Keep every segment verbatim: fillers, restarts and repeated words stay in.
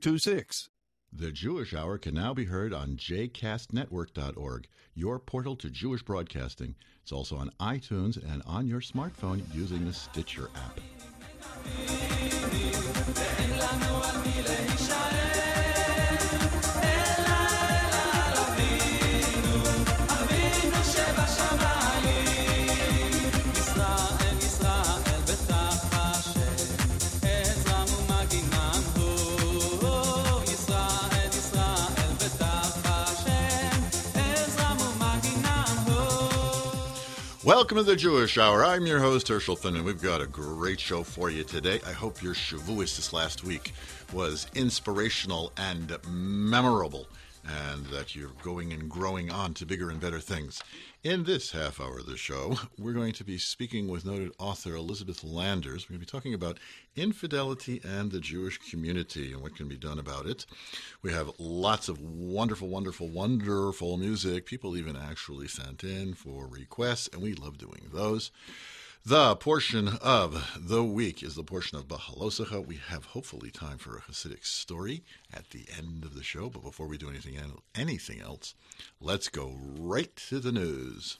two six. The Jewish Hour can now be heard on j cast network dot org, your portal to Jewish broadcasting. It's also on iTunes and on your smartphone using the Stitcher app. Welcome to the Jewish Hour. I'm your host, Herschel Finman. We've got a great show for you today. I hope your Shavuos this last week was inspirational and memorable, and that you're going and growing on to bigger and better things. In this half hour of the show, we're going to be speaking with noted author Elizabeth Landers. We're going to be talking about infidelity and the Jewish community and what can be done about it. We have lots of wonderful, wonderful, wonderful music. People even actually sent in for requests, and we love doing those. The portion of the week is the portion of Bahalosecha. We have hopefully time for a Hasidic story at the end of the show. But before we do anything anything else, let's go right to the news.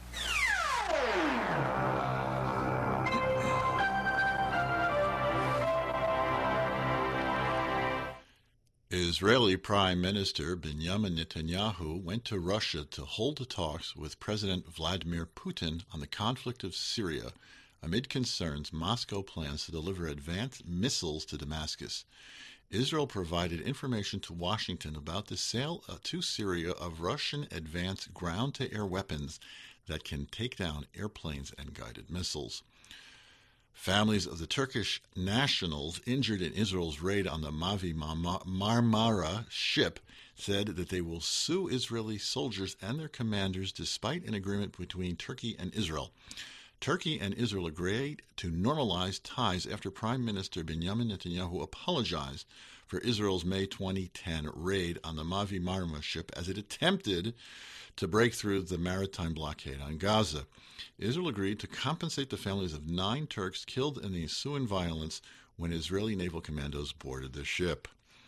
Israeli Prime Minister Benjamin Netanyahu went to Russia to hold talks with President Vladimir Putin on the conflict of Syria, amid concerns Moscow plans to deliver advanced missiles to Damascus. Israel provided information to Washington about the sale to Syria of Russian advanced ground-to-air weapons that can take down airplanes and guided missiles. Families of the Turkish nationals injured in Israel's raid on the Mavi Marmara ship said that they will sue Israeli soldiers and their commanders despite an agreement between Turkey and Israel. Turkey and Israel agreed to normalize ties after Prime Minister Benjamin Netanyahu apologized for Israel's May twenty ten raid on the Mavi Marmara ship as it attempted to break through the maritime blockade on Gaza. Israel agreed to compensate the families of nine Turks killed in the ensuing violence when Israeli naval commandos boarded the ship.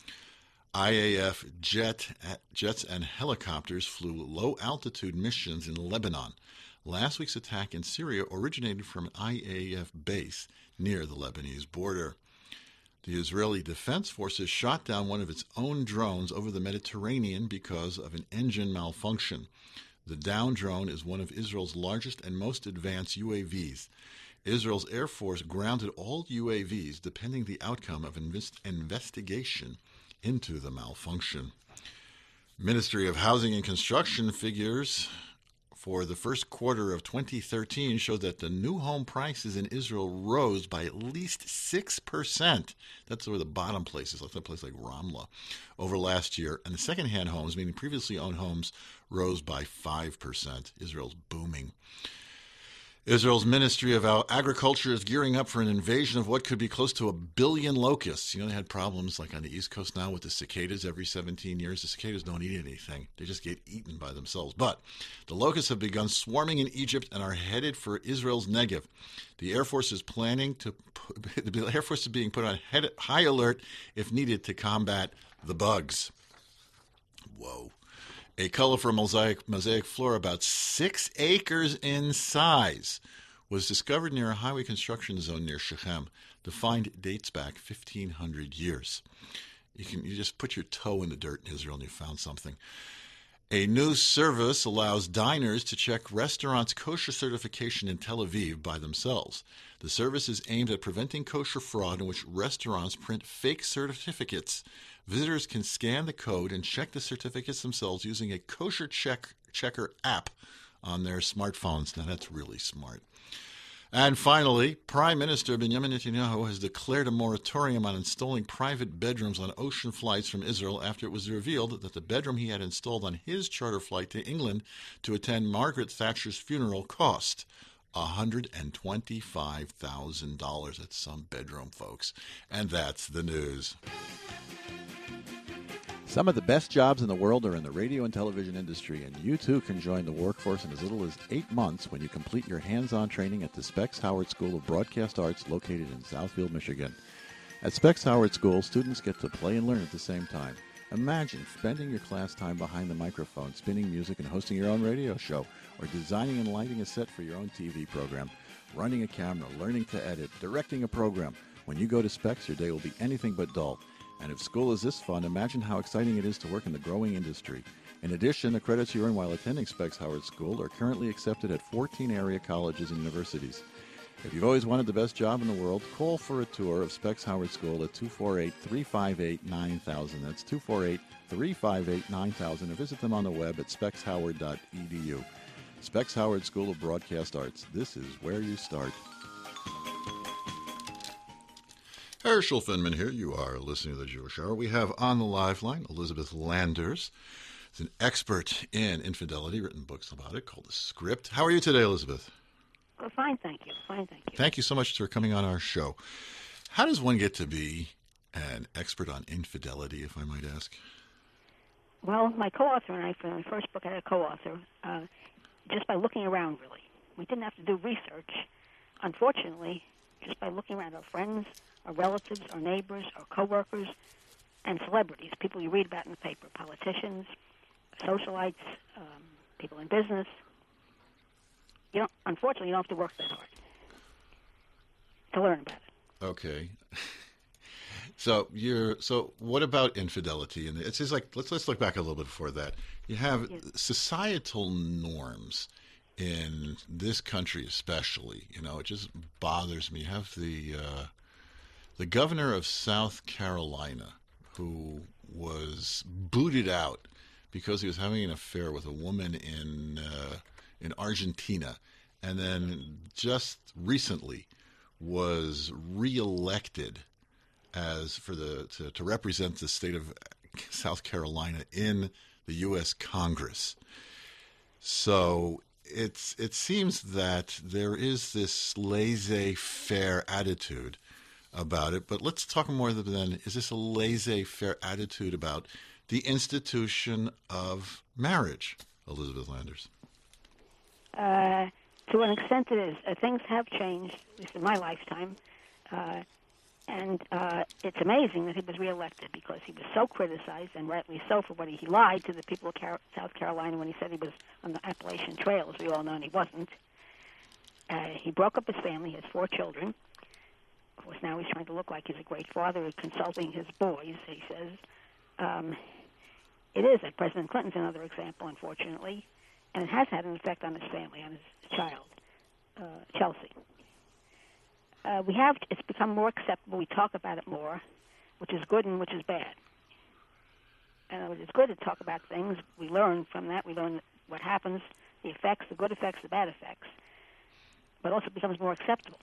I A F jet, jets and helicopters flew low-altitude missions in Lebanon. Last week's attack in Syria originated from an I A F base near the Lebanese border. The Israeli Defense Forces shot down one of its own drones over the Mediterranean because of an engine malfunction. The downed drone is one of Israel's largest and most advanced U A Vs. Israel's Air Force grounded all U A Vs, depending the outcome of an invest- investigation into the malfunction. Ministry of Housing and Construction figures for the first quarter of twenty thirteen showed that the new home prices in Israel rose by at least six percent. That's where the bottom places, like a place like Ramla, over last year. And the second-hand homes, meaning previously owned homes, rose by five percent. Israel's booming. Israel's Ministry of Agriculture is gearing up for an invasion of what could be close to a billion locusts. You know, they had problems like on the East Coast now with the cicadas every seventeen years. The cicadas don't eat anything. They just get eaten by themselves. But the locusts have begun swarming in Egypt and are headed for Israel's Negev. The Air Force is planning to, the Air Force is being put on high alert if needed to combat the bugs. Whoa. A colorful mosaic, mosaic floor about six acres in size was discovered near a highway construction zone near Shechem. The find dates back fifteen hundred years. You can you just put your toe in the dirt in Israel and you found something. A new service allows diners to check restaurants' kosher certification in Tel Aviv by themselves. The service is aimed at preventing kosher fraud in which restaurants print fake certificates. Visitors can scan the code and check the certificates themselves using a kosher check, checker app on their smartphones. Now, that's really smart. And finally, Prime Minister Benjamin Netanyahu has declared a moratorium on installing private bedrooms on ocean flights from Israel after it was revealed that the bedroom he had installed on his charter flight to England to attend Margaret Thatcher's funeral cost one hundred twenty-five thousand dollars. That's some bedroom, folks. And that's the news. Some of the best jobs in the world are in the radio and television industry, and you too can join the workforce in as little as eight months when you complete your hands-on training at the Specs Howard School of Broadcast Arts located in Southfield, Michigan. At Specs Howard School, students get to play and learn at the same time. Imagine spending your class time behind the microphone, spinning music and hosting your own radio show, or designing and lighting a set for your own T V program, running a camera, learning to edit, directing a program. When you go to Specs, your day will be anything but dull. And if school is this fun, imagine how exciting it is to work in the growing industry. In addition, the credits you earn while attending Specs Howard School are currently accepted at fourteen area colleges and universities. If you've always wanted the best job in the world, call for a tour of Specs Howard School at two four eight, three five eight, nine thousand. That's two four eight, three five eight, nine thousand, or visit them on the web at specs howard dot e d u. Specs Howard School of Broadcast Arts. This is where you start. Herschel Finman here. You are listening to The Jewish Hour. We have on the live line Elizabeth Landers. She's an expert in infidelity, written books about it, called The Script. How are you today, Elizabeth? Well, fine, thank you. Fine, thank you. Thank you so much for coming on our show. How does one get to be an expert on infidelity, if I might ask? Well, my co-author and I, for my first book, I had a co-author, uh, just by looking around, really. We didn't have to do research. Unfortunately, just by looking around, our friends, our relatives, our neighbors, our coworkers, and celebrities, people you read about in the paper, politicians, socialites, um, people in business. You don't, unfortunately, you don't have to work that hard to learn about it. Okay. So you're so what about infidelity? And it's just like let's let's look back a little bit before that. You have Yes. societal norms in this country, especially. You know, it just bothers me. You have the uh, the governor of South Carolina who was booted out because he was having an affair with a woman in uh, in Argentina, and then just recently was reelected as for the to, to represent the state of South Carolina in the U S Congress. So it's it seems that there is this laissez-faire attitude about it. But let's talk more than, is this a laissez-faire attitude about the institution of marriage, Elizabeth Landers? Uh, to an extent, it is. Uh, things have changed, at least in my lifetime. Uh, and uh, it's amazing that he was reelected because he was so criticized, and rightly so, for what he, he lied to the people of Car- South Carolina when he said he was on the Appalachian Trail, as we all know, and he wasn't. Uh, he broke up his family. He has four children. Of course, now he's trying to look like he's a great father, consulting his boys, he says. Um, it is. Uh, President Clinton's another example, unfortunately, and it has had an effect on his family, on his child, uh, Chelsea. Uh, we have, it's become more acceptable. We talk about it more, which is good and which is bad. And it's good to talk about things. We learn from that. We learn what happens, the effects, the good effects, the bad effects. But also it becomes more acceptable.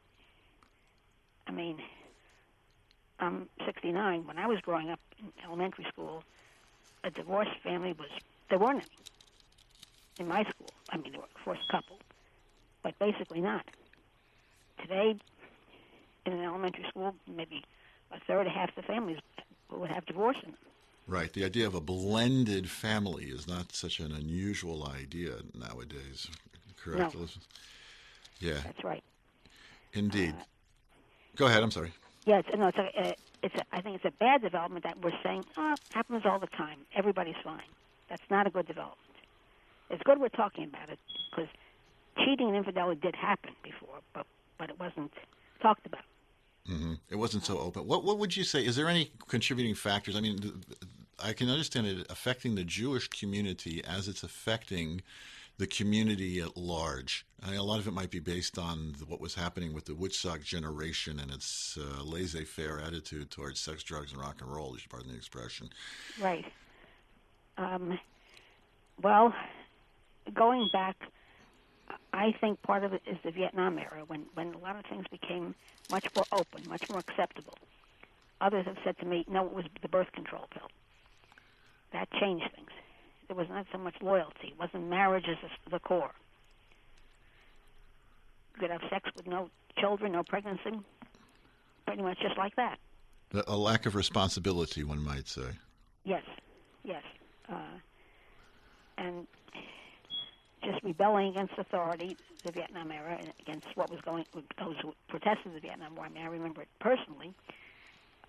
I mean, I'm sixty-nine. When I was growing up in elementary school, a divorced family was, there weren't any in my school. I mean, there were a forced couple, but basically not. Today, in an elementary school, maybe a third or half the families would have divorce in them. Right. The idea of a blended family is not such an unusual idea nowadays. Correct, No. Elizabeth? Yeah. That's right. Indeed. Uh, Go ahead. I'm sorry. Yeah, it's, no, it's a, uh, it's a, I think it's a bad development that we're saying, oh, it happens all the time. Everybody's fine. That's not a good development. It's good we're talking about it because cheating and infidelity did happen before, but but it wasn't talked about. Mm-hmm. It wasn't so open. What what would you say? Is there any contributing factors? I mean, th- I can understand it affecting the Jewish community as it's affecting the community at large. I mean, a lot of it might be based on what was happening with the Woodstock generation and its uh, laissez-faire attitude towards sex, drugs, and rock and roll, if you pardon the expression. Right. Um, well, going back, I think part of it is the Vietnam era, when, when a lot of things became much more open, much more acceptable. Others have said to me, no, it was the birth control pill. That changed things. There was not so much loyalty. It wasn't marriage as the core. You could have sex with no children, no pregnancy, pretty much just like that. A lack of responsibility, one might say. Yes, yes. Uh, and just rebelling against authority, the Vietnam era, and against what was going, those who protested the Vietnam War. I mean, I remember it personally.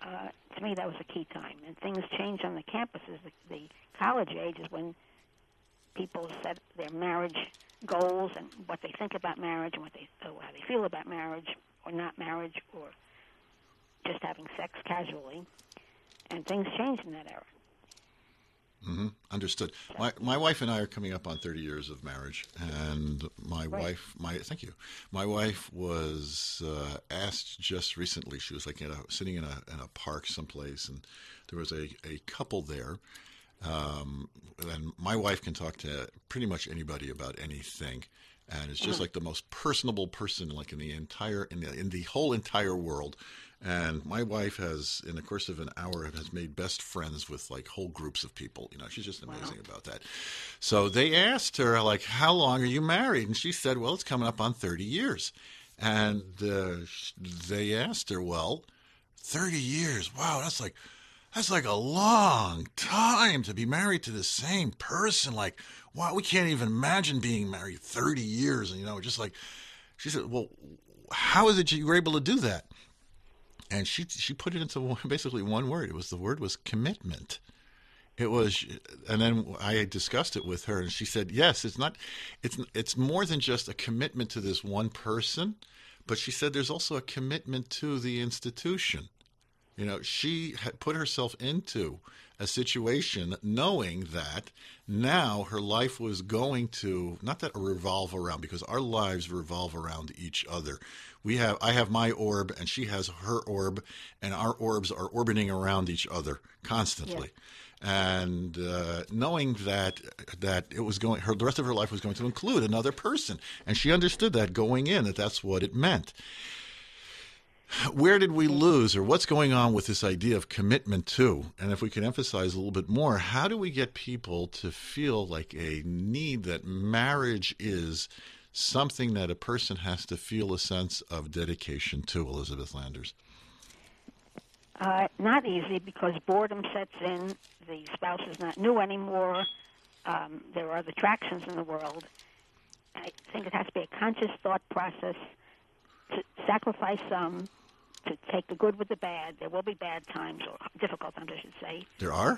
uh, to me, that was a key time. And things changed on the campuses. The, the college age is when people set their marriage goals and what they think about marriage and what they, or how they feel about marriage or not marriage or just having sex casually. And things changed in that era. Mm-hmm. Understood. My my wife and I are coming up on thirty years of marriage, and my Right. wife, my thank you, my wife was uh, asked just recently. She was like in a, sitting in a in a park someplace, and there was a, a couple there. Um, and my wife can talk to pretty much anybody about anything, and it's just like the most personable person, like in the entire in the in the whole entire world. And my wife has, in the course of an hour, has made best friends with like whole groups of people. You know, she's just amazing Wow. about that. So they asked her, like, how long are you married? And she said, well, it's coming up on thirty years. And uh, sh- they asked her, well, thirty years. Wow, that's like, that's like a long time to be married to the same person. Like, wow, we can't even imagine being married thirty years. And, you know, just like, she said, well, how is it you were able to do that? And she she put it into one, basically one word. It was the word was commitment. It was, and then I discussed it with her, and she said, "Yes, it's not, it's it's more than just a commitment to this one person, but she said there's also a commitment to the institution. You know, she had put herself into a situation knowing that now her life was going to, not that revolve around, because our lives revolve around each other. We have, I have my orb and she has her orb, and our orbs are orbiting around each other constantly. And uh, knowing that that it was going, her the rest of her life was going to include another person, and she understood that going in, that that's what it meant. Where did we lose, or what's going on with this idea of commitment to? And if we can emphasize a little bit more, how do we get people to feel like a need that marriage is something that a person has to feel a sense of dedication to, Elizabeth Landers? Uh, not easy because boredom sets in. The spouse is not new anymore. Um, there are other attractions in the world. I think it has to be a conscious thought process to sacrifice some, to take the good with the bad. There will be bad times, or difficult times, I should say. There are?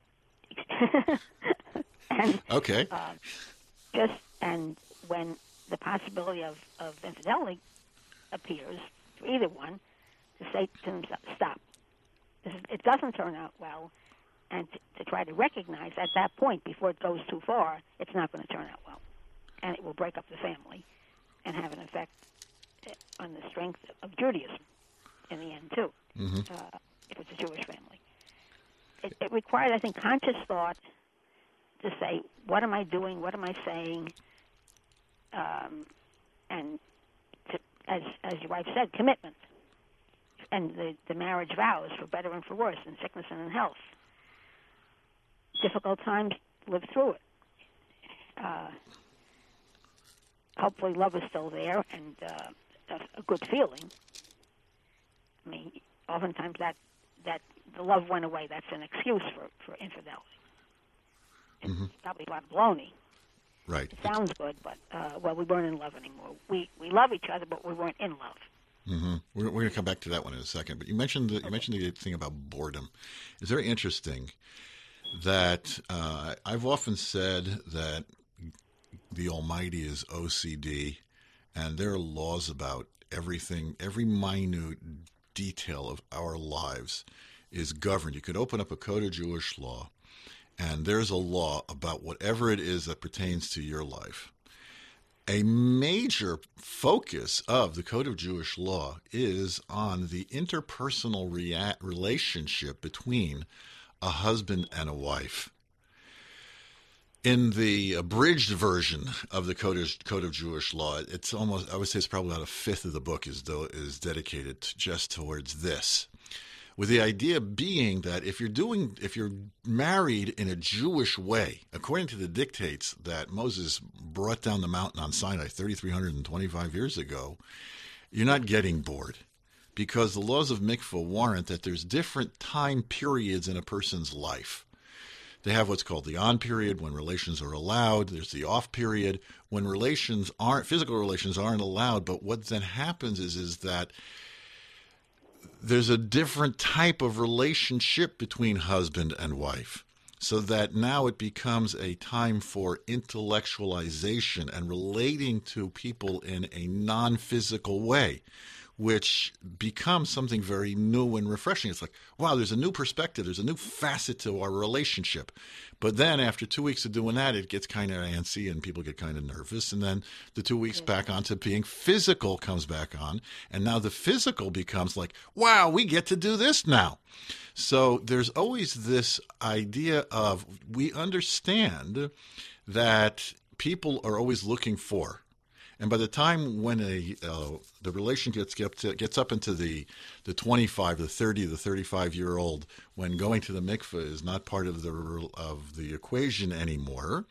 Uh, and Okay. uh, just and when the possibility of, of infidelity appears for either one, to say to themselves, stop. This is, it doesn't turn out well, and to, to try to recognize at that point, before it goes too far, it's not going to turn out well. And it will break up the family and have an effect on the strength of Judaism in the end, too, Mm-hmm. uh, if it's a Jewish family. It, it requires, I think, conscious thought to say, what am I doing, what am I saying, um, and to, as, as your wife said, commitment. And the, the marriage vows, for better and for worse, in sickness and in health. Difficult times, live through it. Uh, hopefully love is still there and uh, a, a good feeling. I mean, oftentimes that, that the love went away. That's an excuse for, for infidelity. It's Mm-hmm. probably a lot of baloney. Right. It sounds good, but, uh, well, we weren't in love anymore. We, we love each other, but we weren't in love. Mm-hmm. We're, we're going to come back to that one in a second. But you mentioned the, you mentioned the thing about boredom. It's very interesting that uh, I've often said that the Almighty is O C D, and there are laws about everything, every minute detail of our lives is governed. You could open up a code of Jewish law, and there's a law about whatever it is that pertains to your life. A major focus of the Code of Jewish Law is on the interpersonal rea- relationship between a husband and a wife. In the abridged version of the Code of, Code of Jewish Law, it's almost, I would say it's probably about a fifth of the book is, is dedicated to just towards this. With the idea being that if you're doing, if you're married in a Jewish way, according to the dictates that Moses brought down the mountain on Sinai three thousand three hundred twenty-five years ago, you're not getting bored, because the laws of mikvah warrant that there's different time periods in a person's life. They have what's called the on period, when relations are allowed. There's the off period, when relations aren't, physical relations aren't allowed. But what then happens is, is that there's a different type of relationship between husband and wife, so that now it becomes a time for intellectualization and relating to people in a non-physical way, which becomes something very new and refreshing. It's like, wow, there's a new perspective. There's a new facet to our relationship. But then after two weeks of doing that, it gets kind of antsy and people get kind of nervous. And then the two weeks back onto being physical comes back on. And now the physical becomes like, wow, we get to do this now. So there's always this idea of, we understand that people are always looking for. And by the time when a uh, the relationship gets gets up into the the twenty-five, the thirty, the thirty-five year old, when going to the mikveh is not part of the of the equation anymore,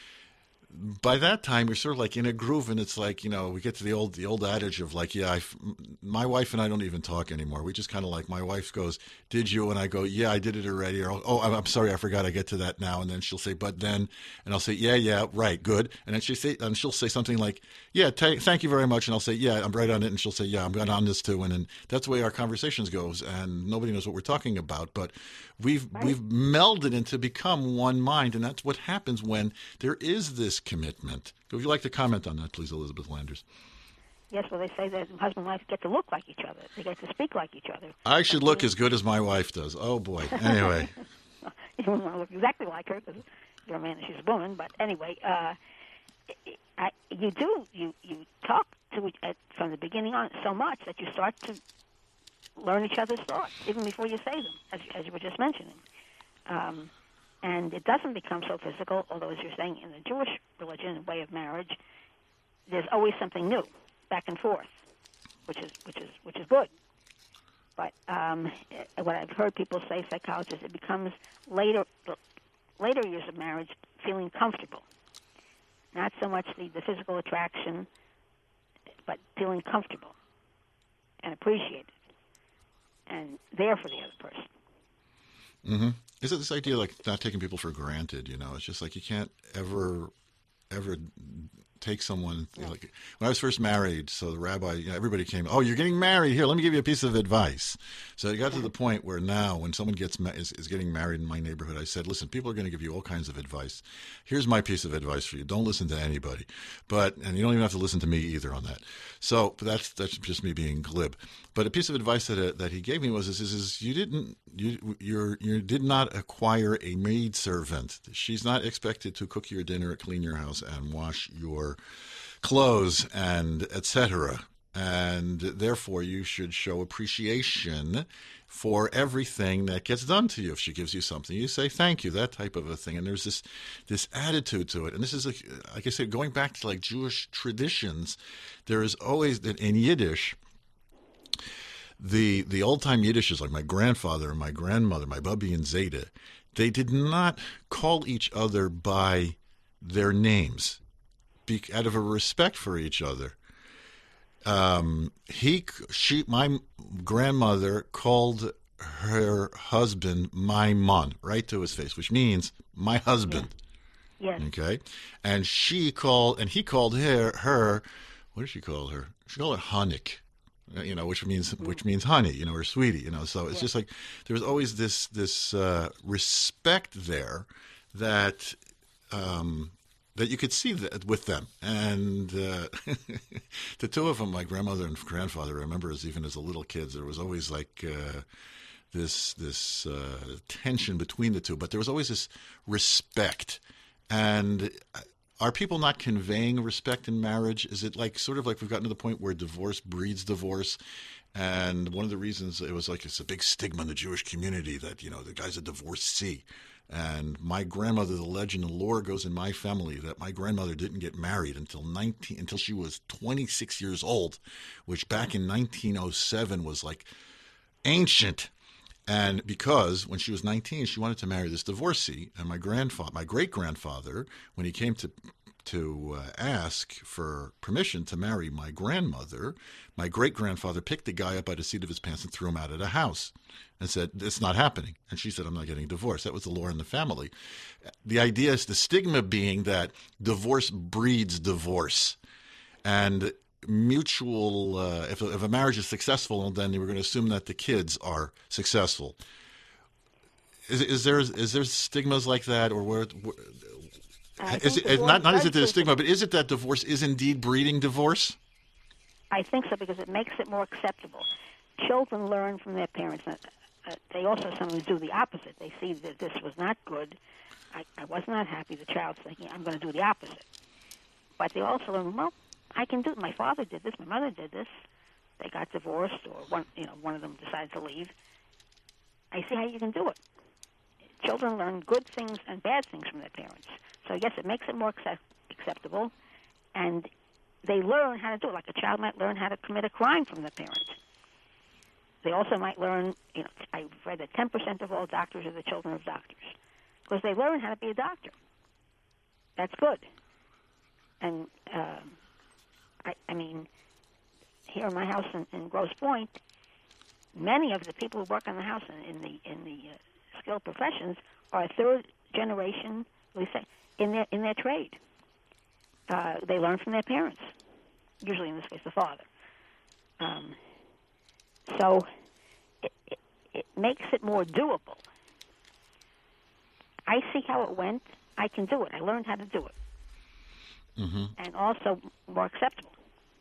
by that time you're sort of like in a groove, and it's like, you know, we get to the old the old adage of like, yeah, I, my wife and I don't even talk anymore. We just kind of like, my wife goes, "Did you?" And I go, "Yeah, I did it already." Or, "Oh, I'm, I'm sorry, I forgot. I get to that now." And then she'll say, "But then," and I'll say, "Yeah, yeah, right, good." And then she say, and she'll say something like, "Yeah, t- thank you very much." And I'll say, "Yeah, I'm right on it." And she'll say, "Yeah, I'm right on this too." And then that's the way our conversations goes, and nobody knows what we're talking about, but we've right. we've melded into become one mind, and that's what happens when there is this commitment. Would you like to comment on that, please, Elizabeth Landers? Yes, well, they say that husband and wife get to look like each other. They get to speak like each other. I should look as good as my wife does. Oh, boy. Anyway. You don't want to look exactly like her because you're a man and she's a woman. But anyway, uh, I, you do. You, you talk to uh, from the beginning on so much that you start to learn each other's thoughts, even before you say them, as, as you were just mentioning. Um, and it doesn't become so physical, although, as you're saying, in the Jewish religion and way of marriage, there's always something new, back and forth, which is which is which is good. But um, what I've heard people say, psychologists, it becomes later later years of marriage feeling comfortable, not so much the, the physical attraction, but feeling comfortable and appreciated and there for the other person. Mm-hmm. Is it this idea like not taking people for granted? You know, it's just like you can't ever, ever take someone. You know, like when I was first married, so the rabbi, you know, everybody came. Oh, you're getting married. Here, let me give you a piece of advice. So it got to the point where now, when someone gets ma- is, is getting married in my neighborhood, I said, "Listen, people are going to give you all kinds of advice. Here's my piece of advice for you: don't listen to anybody, but and you don't even have to listen to me either on that." So that's that's just me being glib. But a piece of advice that uh, that he gave me was: is, is, is you didn't you you you did not acquire a maid servant. She's not expected to cook your dinner, clean your house, and wash your clothes, and et cetera. And therefore, you should show appreciation for everything that gets done to you. If she gives you something, you say thank you, that type of a thing. And there's this this attitude to it. And this is, like, like I said, going back to like Jewish traditions, there is always, in Yiddish, the the old-time Yiddishes, like my grandfather and my grandmother, my Bubby and Zeta, they did not call each other by their names be, out of a respect for each other. Um, he, she, my grandmother called her husband my mon, right to his face, which means my husband. Yes. Yes. Okay. And she called, and he called her, her, what did she call her? She called her Hanik, you know, which means, mm-hmm. which means honey, you know, or sweetie, you know. So it's yes. just like, there was always this, this, uh, respect there that, um, that you could see that with them. And uh, the two of them, my grandmother and grandfather, I remember as even as a little kids, there was always like uh, this this uh, tension between the two. But there was always this respect. And are people not conveying respect in marriage? Is it like sort of like we've gotten to the point where divorce breeds divorce? And one of the reasons it was like it's a big stigma in the Jewish community that, you know, the guy's a divorcee. And my grandmother, the legend and lore goes in my family that my grandmother didn't get married until nineteen until she was twenty-six years old, which back in nineteen oh seven was like ancient. And because when she was nineteen, she wanted to marry this divorcee, and my grandfather, my great grandfather, when he came to to uh, ask for permission to marry my grandmother, my great grandfather picked the guy up by the seat of his pants and threw him out of the house and said, "It's not happening." And she said, "I'm not getting divorced." That was the lore in the family. The idea is the stigma being that divorce breeds divorce. And mutual, uh, if, if a marriage is successful, then we're going to assume that the kids are successful. Is, is there is there stigmas like that, or where? where is it, not not is it the stigma, but is it that divorce is indeed breeding divorce? I think so, because it makes it more acceptable. Children learn from their parents. Uh, they also sometimes do the opposite. They see that this was not good. I, I was not happy. The child's thinking, I'm going to do the opposite. But they also learn, well, I can do it. My father did this. My mother did this. They got divorced, or one, you know, one of them decided to leave. I see how you can do it. Children learn good things and bad things from their parents. So, yes, it makes it more accept- acceptable, and they learn how to do it. Like a child might learn how to commit a crime from their parents. They also might learn, you know, I've read that ten percent of all doctors are the children of doctors, because they learn how to be a doctor. That's good. And, um, I, I mean, here in my house in, in Grosse Pointe, many of the people who work on the house in, in the in the uh, skilled professions are third generation, we say, in their in their trade. Uh, they learn from their parents, usually in this case the father. Um, so it, it, it makes it more doable. I see how it went. I can do it. I learned how to do it. Mm-hmm. And also more acceptable.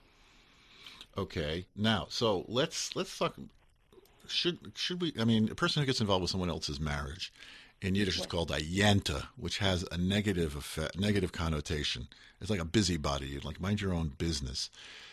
Okay. Now, so let's let's talk. Should should we? I mean, a person who gets involved with someone else's marriage, in Yiddish, it's called a yenta, which has a negative effect, negative connotation. It's like a busybody, like mind your own business.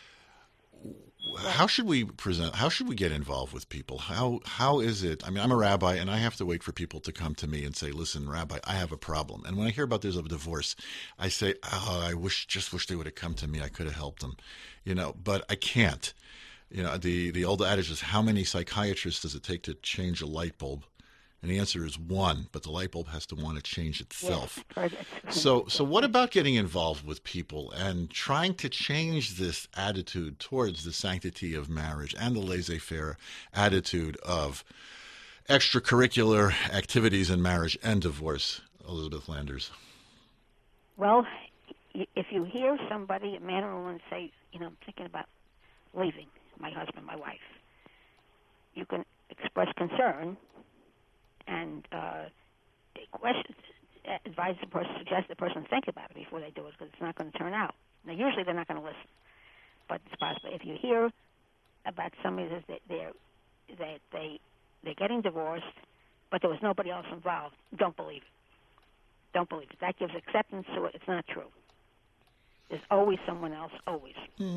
How should we present? How should we get involved with people? How how is it? I mean, I'm a rabbi, and I have to wait for people to come to me and say, "Listen, Rabbi, I have a problem." And when I hear about there's a divorce, I say, "Oh, I wish, just wish they would have come to me. I could have helped them," you know. But I can't. You know, the the old adage is, "How many psychiatrists does it take to change a light bulb?" And the answer is one, but the light bulb has to want to change itself. Yes. So, so what about getting involved with people and trying to change this attitude towards the sanctity of marriage and the laissez-faire attitude of extracurricular activities in marriage and divorce, Elizabeth Landers? Well, if you hear somebody, a man or a woman, say, you know, I'm thinking about leaving my husband, my wife, you can express concern and uh, question, advise the person, suggest the person think about it before they do it, because it's not going to turn out. Now, usually they're not going to listen, but it's possible. If you hear about somebody that they, they're that they they're getting divorced, but there was nobody else involved, don't believe it. Don't believe it. That gives acceptance to it. It's not true. There's always someone else, always.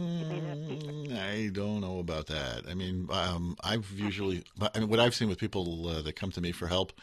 Mm, I don't know about that. I mean, um, I've usually, I mean, what I've seen with people uh, that come to me for help,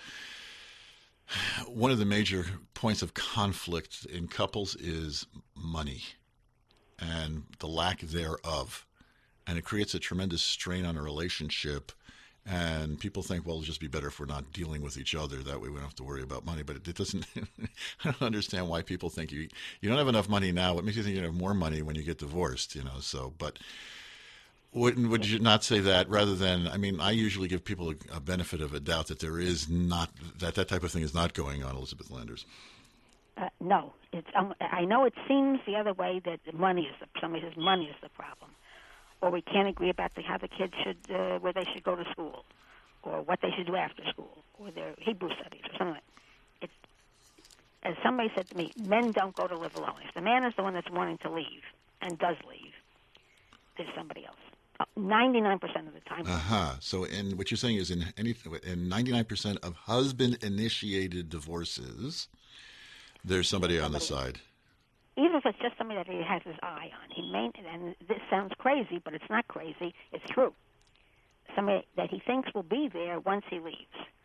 one of the major points of conflict in couples is money and the lack thereof. And it creates a tremendous strain on a relationship. And people think, well, it'll just be better if we're not dealing with each other. That way we don't have to worry about money. But it, it doesn't – I don't understand why people think you you don't have enough money now. What makes you think you're going to have more money when you get divorced, you know? So, but wouldn't would you not say that rather than – I mean, I usually give people a, a benefit of a doubt that there is not – that that type of thing is not going on, Elizabeth Landers. Uh, no. It's, um, I know it seems the other way that money is the – somebody says money is the problem. Or we can't agree about the, how the kids should, uh, where they should go to school, or what they should do after school, or their Hebrew studies, or something like that. It's, as somebody said to me, men don't go to live alone. If the man is the one that's wanting to leave, and does leave, there's somebody else. Uh, ninety-nine percent of the time. Uh-huh. So in, what you're saying is in, any, in ninety-nine percent of husband-initiated divorces, there's somebody on the side. Even if it's just somebody that he has his eye on. He may, and this sounds crazy, but it's not crazy. It's true. Somebody that he thinks will be there once he leaves.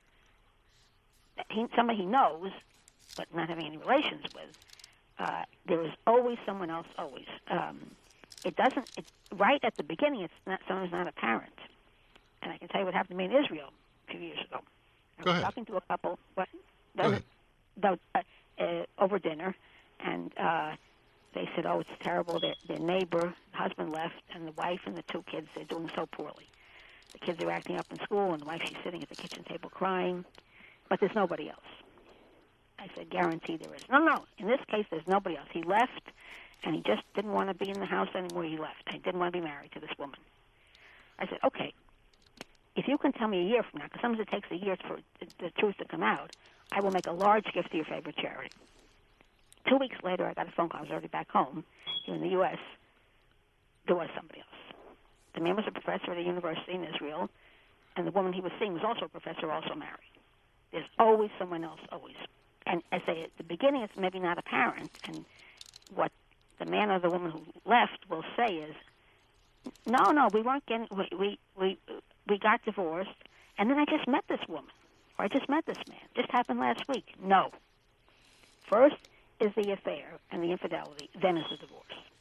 He, somebody he knows, but not having any relations with. Uh, there is always someone else, always. Um, it doesn't, it, right at the beginning, it's not, someone's not apparent. And I can tell you what happened to me in Israel a few years ago. I Go was ahead. talking to a couple what, Go ahead. the, uh, uh, over dinner, and uh, they said, oh, it's terrible. Their, their neighbor, the husband left, and the wife and the two kids, they're doing so poorly. The kids are acting up in school, and the wife, she's sitting at the kitchen table crying, but there's nobody else. I said, guarantee there is. No, no, in this case, there's nobody else. He left, and he just didn't want to be in the house anymore. He left. I didn't want to be married to this woman. I said, okay, if you can tell me a year from now, because sometimes it takes a year for the, the truth to come out, I will make a large gift to your favorite charity. Two weeks later, I got a phone call. I was already back home here in the U S There was somebody else. The man was a professor at a university in Israel, and the woman he was seeing was also a professor, also married. There's always someone else, always. And I say at the beginning, it's maybe not apparent, and what the man or the woman who left will say is, no, no, we weren't getting, we, we, we, we got divorced, and then I just met this woman, or I just met this man. Just happened last week. No. First is the affair and the infidelity, then is the divorce.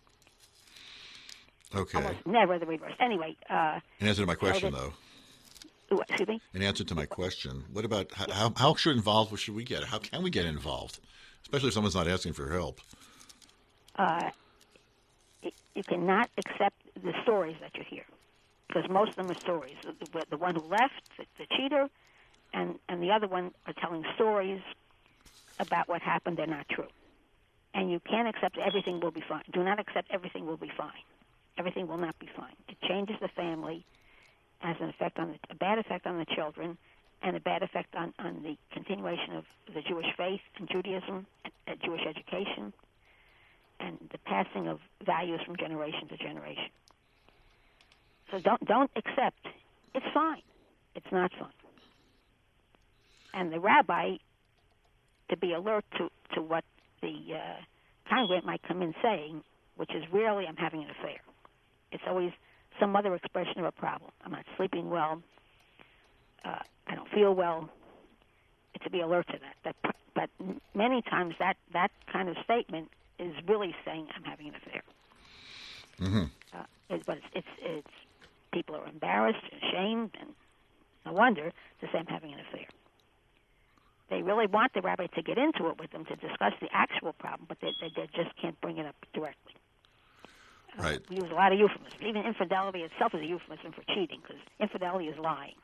Okay. Almost never the reverse. Anyway. Uh, In answer to my question, so that, though. Ooh, excuse me? In answer to my question, what about how, how should involved should we get? How can we get involved, especially if someone's not asking for help? Uh, you cannot accept the stories that you hear, because most of them are stories. The, the one who left, the, the cheater, and, and the other one are telling stories about what happened. They're not true. And you can't accept everything will be fine. Do not accept everything will be fine. Everything will not be fine. It changes the family, has an effect on the, a bad effect on the children, and a bad effect on, on the continuation of the Jewish faith and Judaism, and, and Jewish education, and the passing of values from generation to generation. So don't don't accept. It's fine. It's not fine. And the rabbi, to be alert to, to what the uh, congregant might come in saying, which is rarely, I'm having an affair. It's always some other expression of a problem. I'm not sleeping well. Uh, I don't feel well. To be alert to that. That, but many times that, that kind of statement is really saying I'm having an affair. Mm-hmm. Uh, it, but it's, it's it's people are embarrassed, ashamed, and no wonder to say I'm having an affair. They really want the rabbi to get into it with them to discuss the actual problem, but they, they, they just can't bring it up directly. Uh, Right. We use a lot of euphemisms. Even infidelity itself is a euphemism for cheating, because infidelity is lying.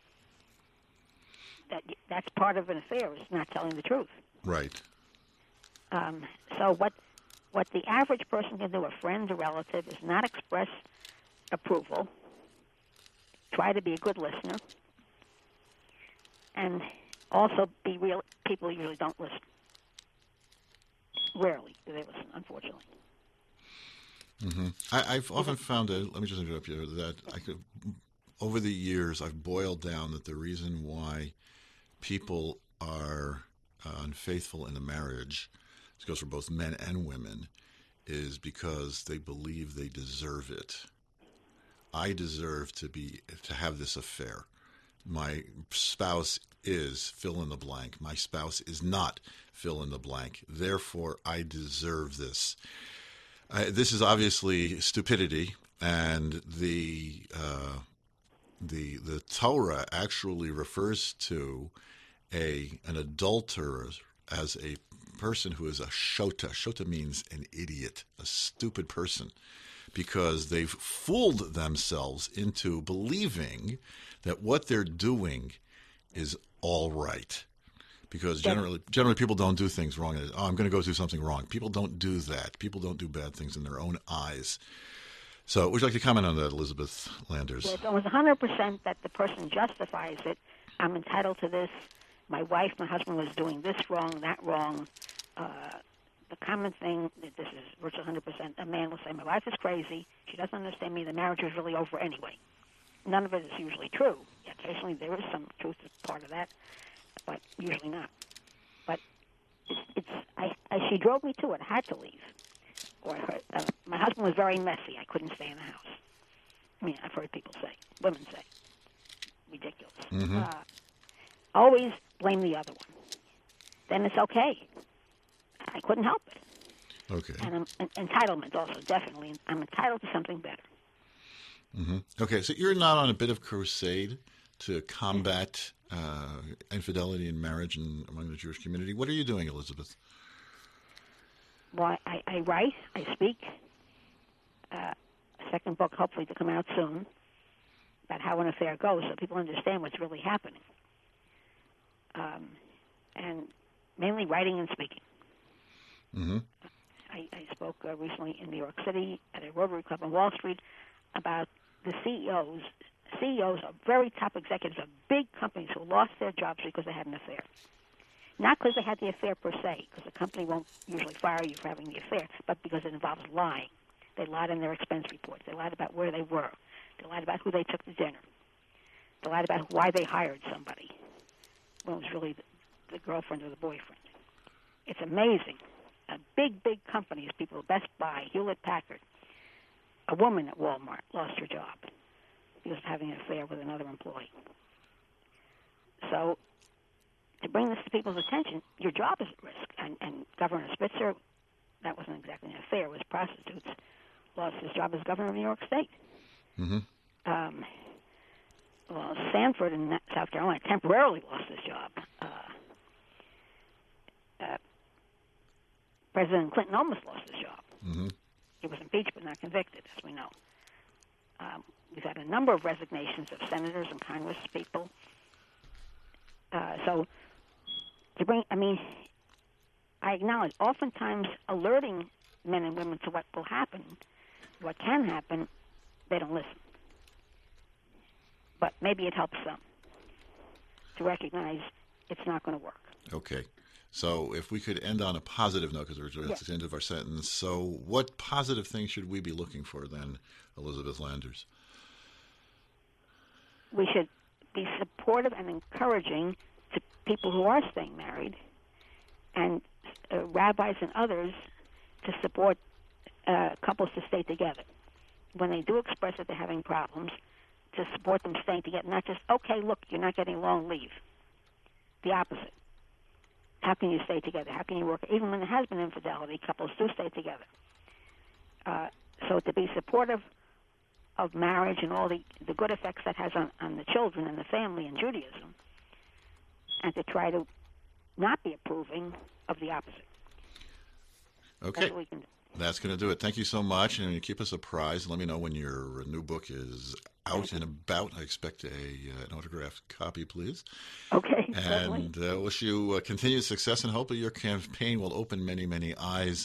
That that's part of an affair, is not telling the truth. Right. Um, so what what the average person can do, a friend, a relative, is not express approval. Try to be a good listener, and also be real. People usually don't listen. Rarely do they listen, unfortunately. Mm-hmm. I, I've often found it. Let me just interrupt you. That I could, over the years, I've boiled down that the reason why people are uh, unfaithful in a marriage, this goes for both men and women, is because they believe they deserve it. I deserve to be to have this affair. My spouse is fill in the blank. My spouse is not fill in the blank. Therefore, I deserve this. Uh, this is obviously stupidity, and the uh, the the Torah actually refers to a an adulterer as a person who is a shota. Shota means an idiot, a stupid person, because they've fooled themselves into believing that what they're doing is all right. Because generally, generally people don't do things wrong. Oh, I'm going to go do something wrong. People don't do that. People don't do bad things in their own eyes. So would you like to comment on that, Elizabeth Landers? Well, it's almost one hundred percent that the person justifies it. I'm entitled to this. My wife, my husband was doing this wrong, that wrong. Uh, the common thing, this is virtually one hundred percent, a man will say, my wife is crazy. She doesn't understand me. The marriage is really over anyway. None of it is usually true. Occasionally there is some truth as part of that, but usually not. But it's, it's I, I, she drove me to it. I had to leave. Or I heard, uh, my husband was very messy. I couldn't stay in the house. I mean, I've heard people say, women say, ridiculous. Mm-hmm. Uh, always blame the other one. Then it's okay. I couldn't help it. Okay. And I'm, en- entitlement also, definitely. I'm entitled to something better. Mm-hmm. Okay, so you're not on a bit of crusade to combat uh, infidelity in marriage and among the Jewish community. What are you doing, Elizabeth? Well, I, I write, I speak. Uh, a second book, hopefully, to come out soon, about how an affair goes, so people understand what's really happening. Um, and mainly writing and speaking. Mm-hmm. I I, I spoke uh, recently in New York City at a Rotary Club on Wall Street about the C E Os. C E Os are very top executives of big companies who lost their jobs because they had an affair. Not because they had the affair per se, because the company won't usually fire you for having the affair, but because it involves lying. They lied in their expense reports. They lied about where they were. They lied about who they took to dinner. They lied about why they hired somebody when it was really the, the girlfriend or the boyfriend. It's amazing. Uh, big, big companies, people, Best Buy, Hewlett-Packard. A woman at Walmart lost her job because of having an affair with another employee. So to bring this to people's attention, your job is at risk. And, and Governor Spitzer, that wasn't exactly an affair, it was prostitutes, lost his job as governor of New York State. Mm-hmm. Um, well, Sanford in South Carolina temporarily lost his job. Uh, uh, President Clinton almost lost his job. Mm-hmm. He was impeached but not convicted, as we know. Um, we've had a number of resignations of senators and Congress people. Uh, so, to bring, I mean, I acknowledge, oftentimes alerting men and women to what will happen, what can happen, they don't listen. But maybe it helps some to recognize it's not going to work. Okay. So if we could end on a positive note, because we're at yes. the end of our sentence, so what positive things should we be looking for then, Elizabeth Landers? We should be supportive and encouraging to people who are staying married and uh, rabbis and others to support uh, couples to stay together. When they do express that they're having problems, to support them staying together, not just, okay, look, you're not getting along, leave. The opposite. How can you stay together? How can you work? Even when there has been infidelity, couples do stay together. Uh, so to be supportive of marriage and all the, the good effects that has on, on the children and the family in Judaism, and to try to not be approving of the opposite. Okay. That's what we can do. That's going to do it. Thank you so much, and you keep us apprised. Let me know when your new book is out and about. I expect a uh, an autographed copy, please. Okay. And uh, wish you uh, continued success, and hope your campaign will open many, many eyes,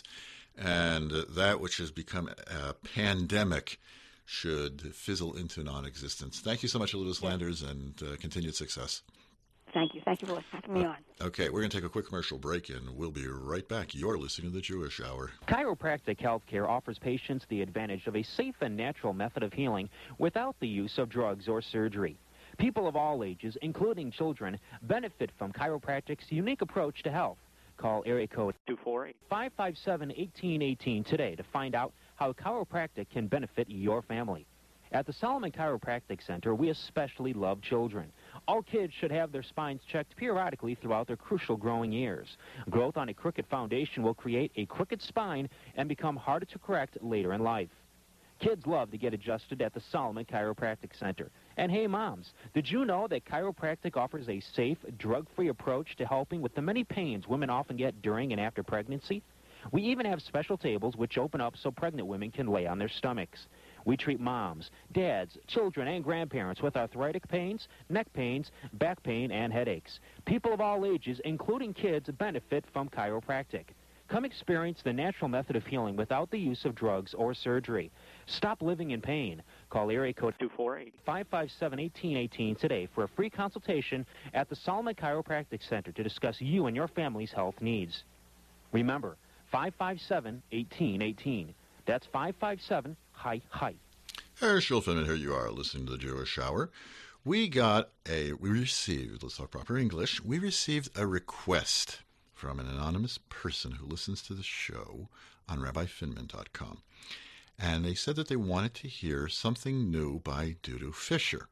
and uh, that which has become a pandemic should fizzle into non-existence. Thank you so much, Elizabeth yeah. Landers, and uh, continued success. Thank you. Thank you for having me on. Okay, we're going to take a quick commercial break, and we'll be right back. You're listening to the Jewish Hour. Chiropractic healthcare offers patients the advantage of a safe and natural method of healing without the use of drugs or surgery. People of all ages, including children, benefit from chiropractic's unique approach to health. Call area code two four eight, five five seven, one eight one eight today to find out how chiropractic can benefit your family. At the Solomon Chiropractic Center, we especially love children. All kids should have their spines checked periodically throughout their crucial growing years. Growth on a crooked foundation will create a crooked spine and become harder to correct later in life. Kids love to get adjusted at the Solomon Chiropractic Center. And hey, moms, did you know that chiropractic offers a safe, drug-free approach to helping with the many pains women often get during and after pregnancy? We even have special tables which open up so pregnant women can lay on their stomachs. We treat moms, dads, children, and grandparents with arthritic pains, neck pains, back pain, and headaches. People of all ages, including kids, benefit from chiropractic. Come experience the natural method of healing without the use of drugs or surgery. Stop living in pain. Call area code two four eight, five five seven, one eight one eight today for a free consultation at the Solomon Chiropractic Center to discuss you and your family's health needs. Remember, five five seven, one eight one eight. That's five five seven, hi, hi. Herr Schulfman, here you are listening to the Jewish Hour. We got a, we received, let's talk proper English, we received a request from an anonymous person who listens to the show on rabbi finman dot com. And they said that they wanted to hear something new by Dudu Fisher.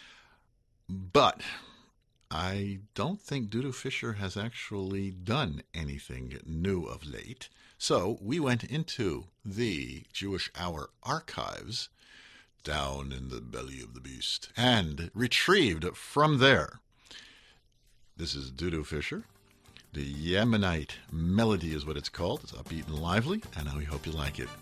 But I don't think Dudu Fisher has actually done anything new of late. So we went into the Jewish Hour archives down in the belly of the beast and retrieved from there. This is Dudu Fisher. The Yemenite Melody is what it's called. It's upbeat and lively, and we hope you like it.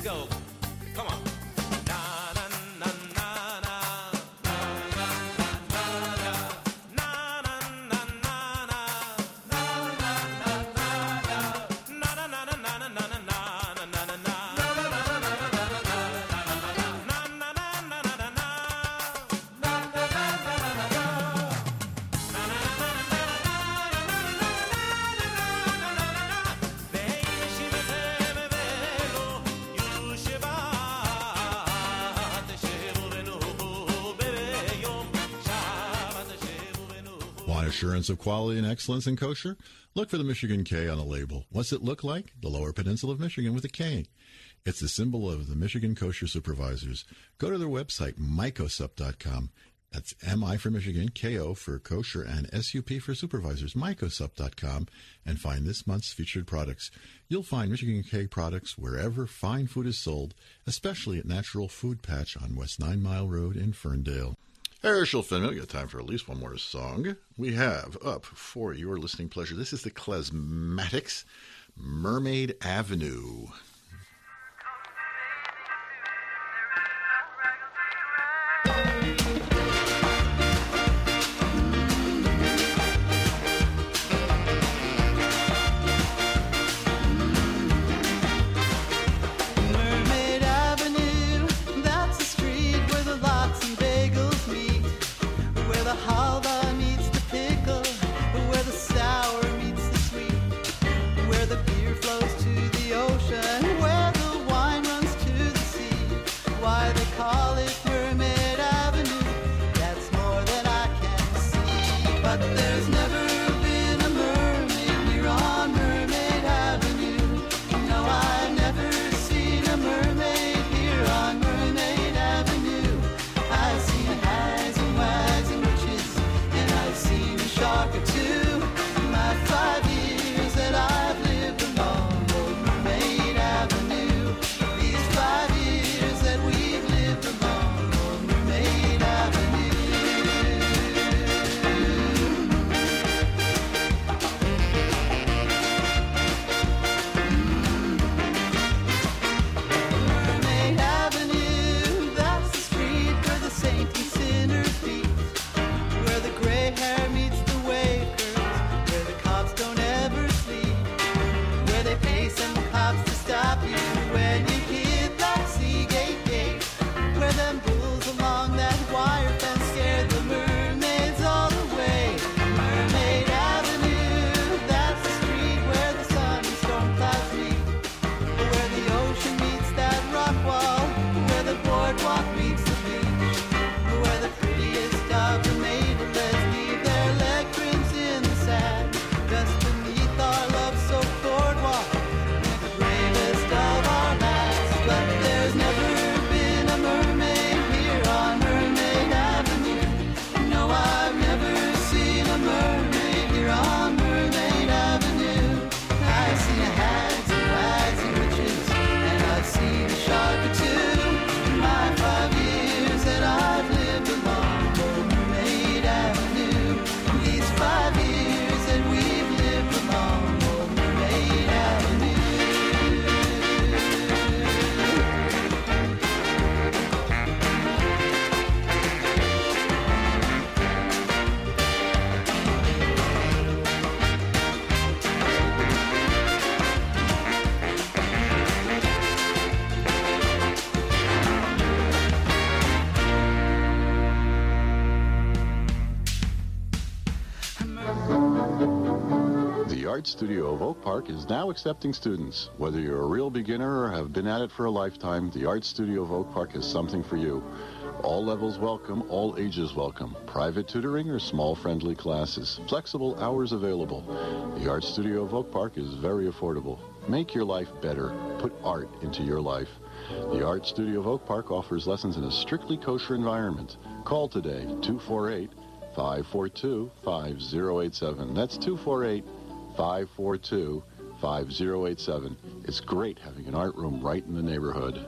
go. Come on. Want assurance of quality and excellence in kosher? Look for the Michigan K on the label. What's it look like? The Lower Peninsula of Michigan with a K. It's the symbol of the Michigan Kosher Supervisors. Go to their website, mycosup dot com. That's M I for Michigan, K O for kosher, and S U P for supervisors, mycosup dot com, and find this month's featured products. You'll find Michigan K products wherever fine food is sold, especially at Natural Food Patch on West Nine Mile Road in Ferndale. Herschel Finman, we got time for at least one more song. We have up for your listening pleasure. This is the Klezmatics, Mermaid Avenue. Art Studio of Oak Park is now accepting students. Whether you're a real beginner or have been at it for a lifetime, the Art Studio of Oak Park is something for you. All levels welcome, all ages welcome. Private tutoring or small friendly classes. Flexible hours available. The Art Studio of Oak Park is very affordable. Make your life better. Put art into your life. The Art Studio of Oak Park offers lessons in a strictly kosher environment. Call today, two four eight, five four two, five zero eight seven. That's two four eight, five four two, five zero eight seven. It's great having an art room right in the neighborhood.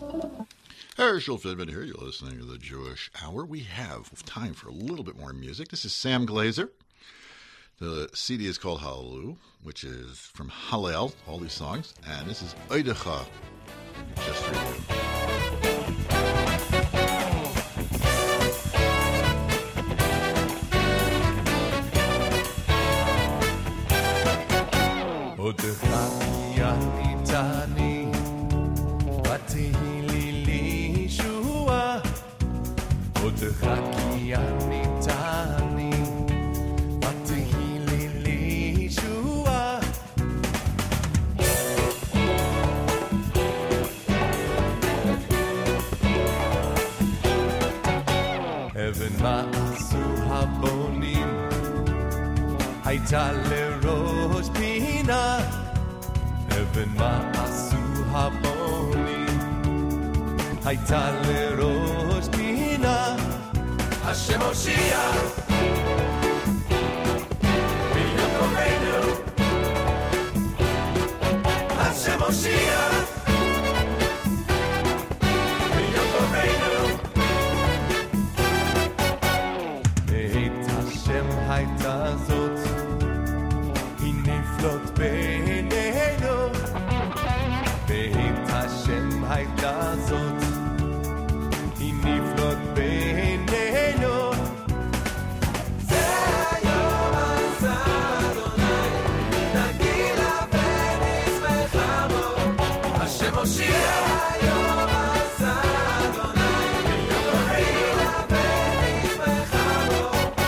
Herschel Finman here. You're listening to the Jewish Hour. We have time for a little bit more music. This is Sam Glazer. The C D is called Hallelu, which is from Hallel, all these songs. And this is Eidecha. just for you. אותך יניתני, ותהי לי לישועה. אותך יניתני, ותהי לי לישועה. אבן מה עשו הבונים, הייתה לראש פינה. אבן מה עשו הבונים, הייתה לראש פינה. השם הושיע ביום קורנו, השם הושיע ביום קורנו. בית השם הייתה זאת, היא נפלאות בינינו. בית השם הייתה זאת, היא נפלאות בינינו. זה היום עשה אדוני, נגילה ונשמחה בו. השם הושיע היום עשה אדוני, נגילה ונשמחה בו.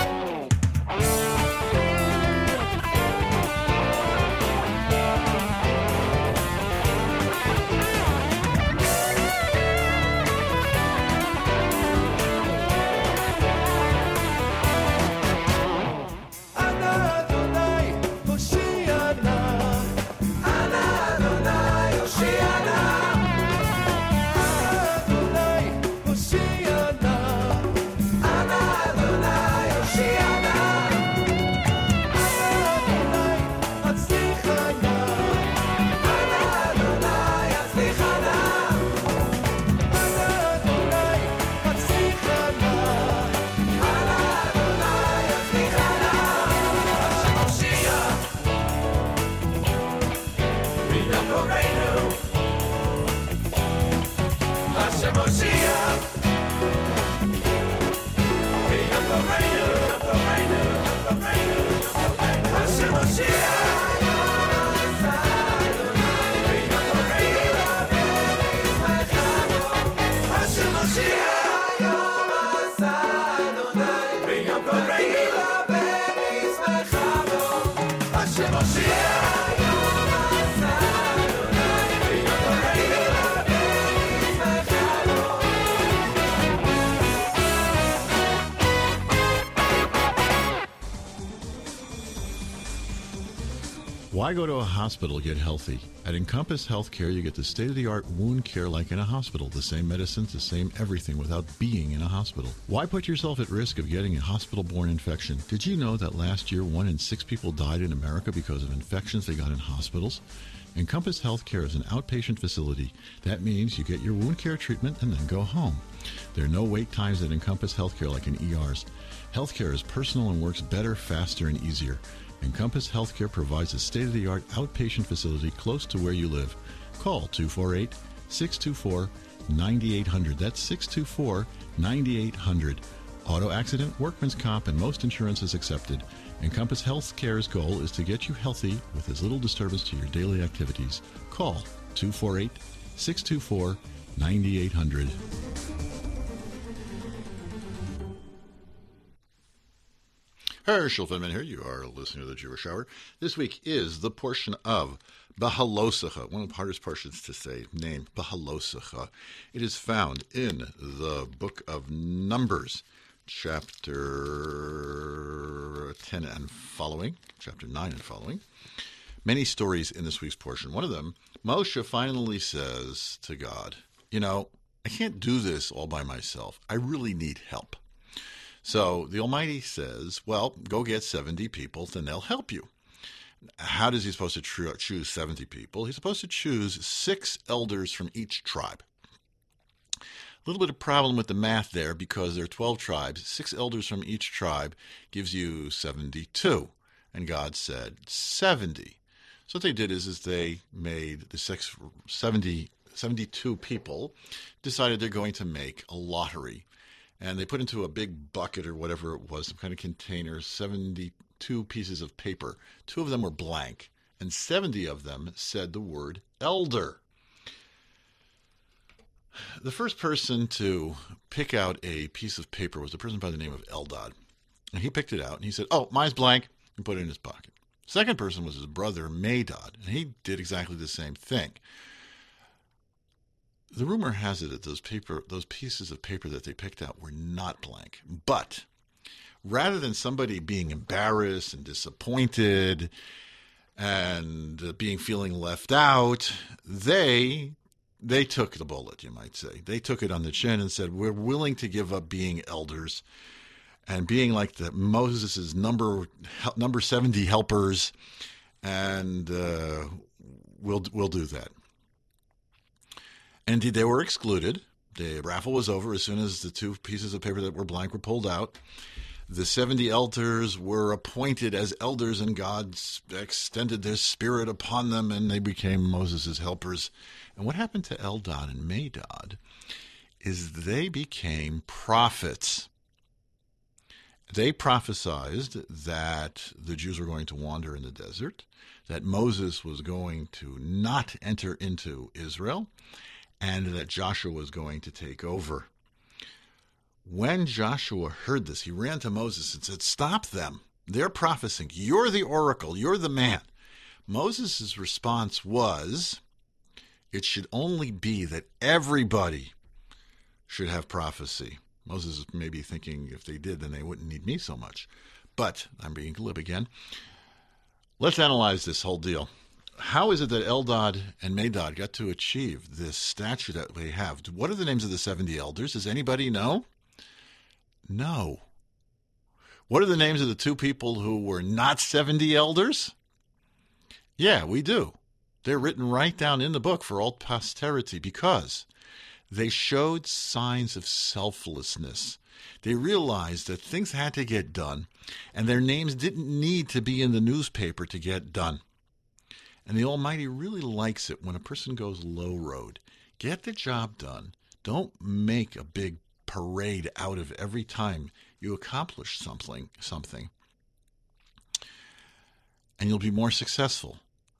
Why go to a hospital to get healthy? At Encompass Healthcare, you get the state-of-the-art wound care like in a hospital. The same medicines, the same everything without being in a hospital. Why put yourself at risk of getting a hospital-borne infection? Did you know that last year one in six people died in America because of infections they got in hospitals? Encompass Healthcare is an outpatient facility. That means you get your wound care treatment and then go home. There are no wait times at Encompass Healthcare like in E Rs. Healthcare is personal and works better, faster, and easier. Encompass Healthcare provides a state-of-the-art outpatient facility close to where you live. Call two four eight, six two four, nine eight hundred. That's six two four, nine eight hundred. Auto accident, workman's comp, and most insurance is accepted. Encompass Healthcare's goal is to get you healthy with as little disturbance to your daily activities. Call two four eight, six two four, nine eight hundred. Herschel Finman here. You are listening to the Jewish Hour. This week is the portion of Behalosecha, one of the hardest portions to say, named Behalosecha. It is found in the book of Numbers, chapter ten and following, chapter nine and following. Many stories in this week's portion. One of them, Moshe finally says to God, you know, I can't do this all by myself. I really need help. So the Almighty says, well, go get seventy people, then they'll help you. How does he supposed to tr- choose seventy people? He's supposed to choose six elders from each tribe. A little bit of problem with the math there because there are twelve tribes. Six elders from each tribe gives you seventy-two. And God said seventy. So what they did is, is they made the six, seventy seventy-two people decided they're going to make a lottery. And they put into a big bucket or whatever it was, some kind of container, seventy-two pieces of paper. Two of them were blank, and seventy of them said the word elder. The first person to pick out a piece of paper was a person by the name of Eldad. And he picked it out, and he said, oh, mine's blank, and put it in his pocket. Second person was his brother, Medad, and he did exactly the same thing. The rumor has it that those paper, those pieces of paper that they picked out were not blank. But rather than somebody being embarrassed and disappointed and uh, being feeling left out, they they took the bullet, you might say. They took it on the chin and said, we're willing to give up being elders and being like the Moses' number number seventy helpers, and uh, we'll we'll do that. And indeed, they were excluded. The raffle was over as soon as the two pieces of paper that were blank were pulled out. The seventy elders were appointed as elders, and God extended their spirit upon them, and they became Moses' helpers. And what happened to Eldad and Medad is they became prophets. They prophesied that the Jews were going to wander in the desert, that Moses was going to not enter into Israel, and that Joshua was going to take over. When Joshua heard this, he ran to Moses and said, stop them. They're prophesying. You're the oracle. You're the man. Moses' response was, it should only be that everybody should have prophecy. Moses may be thinking if they did, then they wouldn't need me so much. But I'm being glib again. Let's analyze this whole deal. How is it that Eldad and Medad got to achieve this stature that they have? What are the names of the seventy elders? Does anybody know? No. What are the names of the two people who were not seventy elders? Yeah, we do. They're written right down in the book for all posterity because they showed signs of selflessness. They realized that things had to get done, and their names didn't need to be in the newspaper to get done. And the Almighty really likes it when a person goes low road. Get the job done. Don't make a big parade out of every time you accomplish something, something. And you'll be more successful.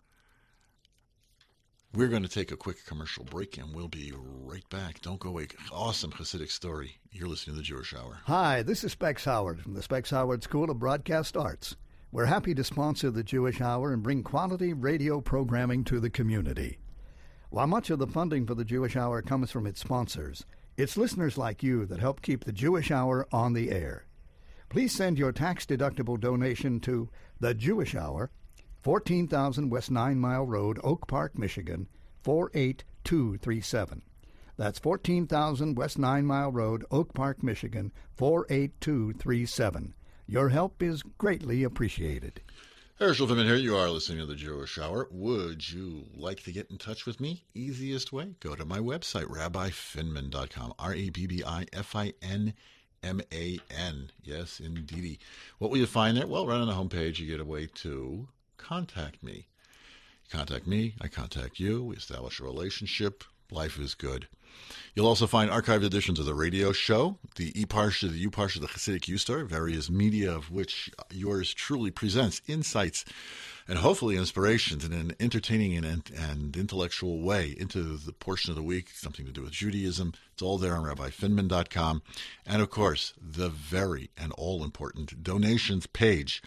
We're going to take a quick commercial break, and we'll be right back. Don't go away. Awesome Hasidic story. You're listening to the Jewish Hour. Hi, this is Specs Howard from the Specs Howard School of Broadcast Arts. We're happy to sponsor the Jewish Hour and bring quality radio programming to the community. While much of the funding for the Jewish Hour comes from its sponsors, it's listeners like you that help keep the Jewish Hour on the air. Please send your tax-deductible donation to The Jewish Hour, fourteen thousand West Nine Mile Road, Oak Park, Michigan, four eight two three seven. That's fourteen thousand West Nine Mile Road, Oak Park, Michigan, four eight two three seven. Your help is greatly appreciated. Herschel Finman here. You are listening to the Jewish Hour. Would you like to get in touch with me? Easiest way, go to my website, rabbi finman dot com, R A B B I F I N M A N. Yes, indeedy. What will you find there? Well, right on the homepage, you get a way to contact me. You contact me, I contact you, we establish a relationship. Life is good. You'll also find archived editions of the radio show, the E-Parsha, the U-Parsha, the Hasidic U-Star, various media of which yours truly presents insights and hopefully inspirations in an entertaining and, and intellectual way into the portion of the week, something to do with Judaism. It's all there on rabbi finman dot com. And, of course, the very and all-important donations page.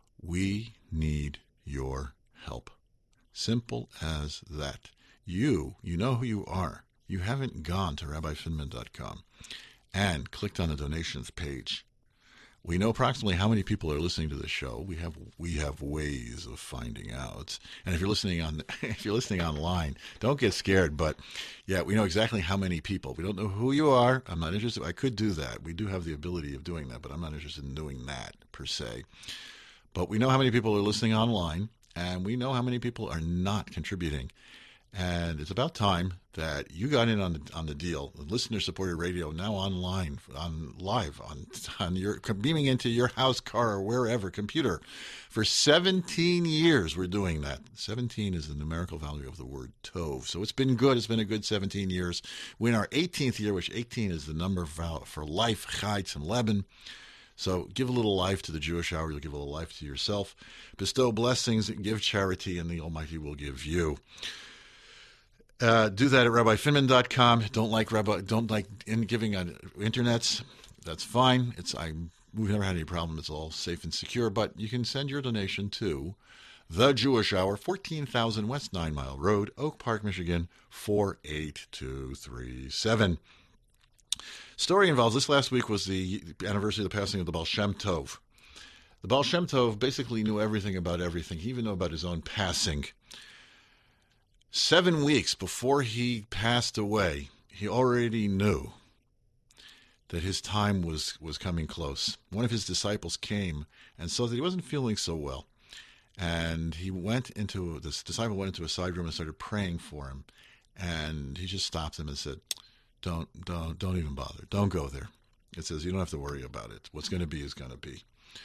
We need your help. Simple as that. You, you know who you are. You haven't gone to rabbi finman dot com and clicked on the donations page. We know approximately how many people are listening to the show. We have we have ways of finding out. And if you're listening on if you're listening online, don't get scared. But yeah, we know exactly how many people. We don't know who you are. I'm not interested. I could do that. We do have the ability of doing that, but I'm not interested in doing that per se. But we know how many people are listening online, and we know how many people are not contributing. And it's about time that you got in on the on the deal. Listener-supported radio now online, on live, on on your beaming into your house, car, or wherever computer. For seventeen years, we're doing that. seventeen is the numerical value of the word tov. So it's been good. It's been a good seventeen years. We're in our eighteenth year, which eighteen is the number for life, chayitz, and leben. So give a little life to the Jewish Hour. You'll give a little life to yourself. Bestow blessings, give charity, and the Almighty will give you. Uh, do that at rabbi finman dot com. Don't like rabbi, don't like in giving on internets. That's fine. It's I we've never had any problem. It's all safe and secure. But you can send your donation to The Jewish Hour, fourteen thousand West Nine Mile Road, Oak Park, Michigan, four eight two three seven. Story involves this last week was the anniversary of the passing of the Baal Shem Tov. The Baal Shem Tov basically knew everything about everything. He even knew about his own passing. Seven weeks before he passed away, he already knew that his time was, was coming close. One of his disciples came and saw that he wasn't feeling so well. And he went into, this disciple went into a side room and started praying for him. And he just stopped him and said, don't, don't, don't even bother. Don't go there. It says, you don't have to worry about it. What's going to be is going to be.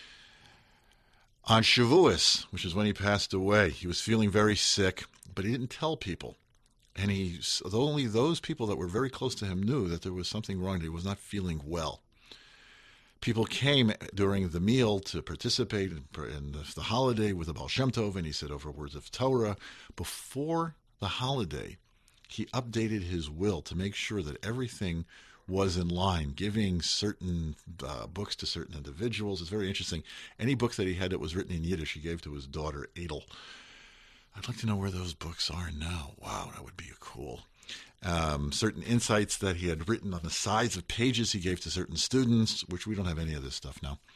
On Shavuos, which is when he passed away, he was feeling very sick, but he didn't tell people. And he, only those people that were very close to him knew that there was something wrong, that he was not feeling well. People came during the meal to participate in, in the, the holiday with the Baal Shem Tov, and he said over words of Torah. Before the holiday, he updated his will to make sure that everything was in line, giving certain uh, books to certain individuals. It's very interesting. Any book that he had that was written in Yiddish, he gave to his daughter, Adel. I'd like to know where those books are now. Wow, that would be cool. Um, certain insights that he had written on the sides of pages he gave to certain students, which we don't have any of this stuff now.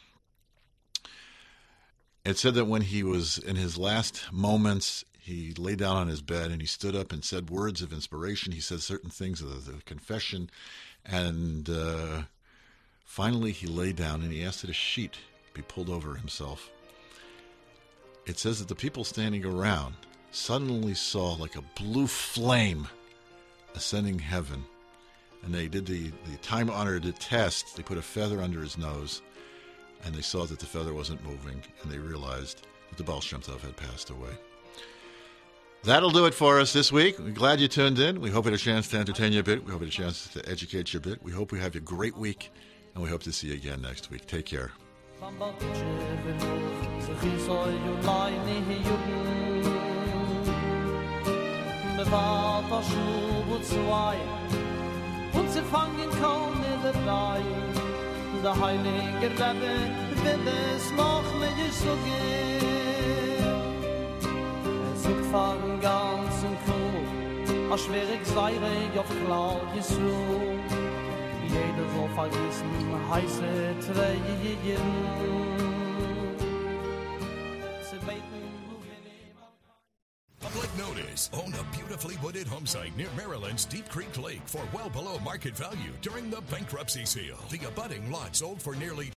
It said that when he was in his last moments, he lay down on his bed and he stood up and said words of inspiration. He said certain things of the, the confession. And uh, finally he lay down and he asked that a sheet be pulled over himself. It says that the people standing around suddenly saw like a blue flame ascending heaven. And they did the, the time-honored test. They put a feather under his nose, and they saw that the feather wasn't moving, and they realized that the Baal Shem Tov had passed away. That'll do it for us this week. We're glad you tuned in. We hope we had a chance to entertain you a bit. We hope we had a chance to educate you a bit. We hope we have a great week, and we hope to see you again next week. Take care. Der heilige Rebbe will es noch mehr so gehen. Es sucht von ganzen Kuh, a schwierig Seire auf Klau Jesu. Jeder soll vergessen, heiße Tränen. Sie beten, Public notice. Own a beautifully wooded home site near Maryland's Deep Creek Lake for well below market value during the bankruptcy sale. The abutting lot sold for nearly